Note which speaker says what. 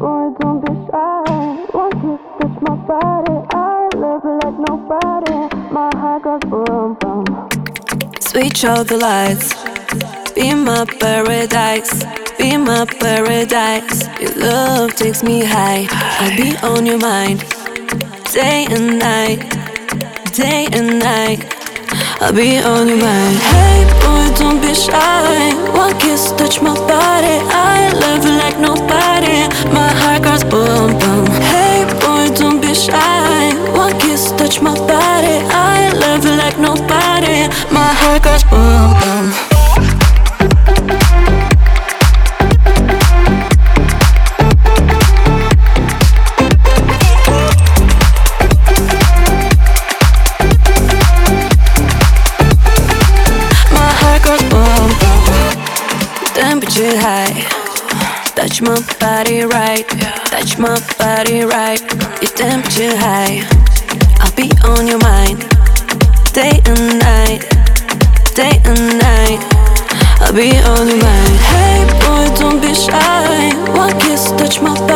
Speaker 1: boy, don't be shy. One kiss, touch my body. I love you like nobody. My heart goes boom, boom.
Speaker 2: Sweet chocolates, be my paradise, be my paradise. Your love takes me high. I'll be on your mind, day and night, day and night. I'll be on your mind. Hey boy, don't be shy. One kiss, touch my body. I love you like nobody. My heart goes boom, boom. Hey boy, don't be shy. One kiss, touch my body. I love you like nobody. My heart goes boom, boom. Temperature high, touch my body right, touch my body right. Your temperature high, I'll be on your mind, day and night, day and night. I'll be on your mind. Hey boy, don't be shy. One kiss, touch my body.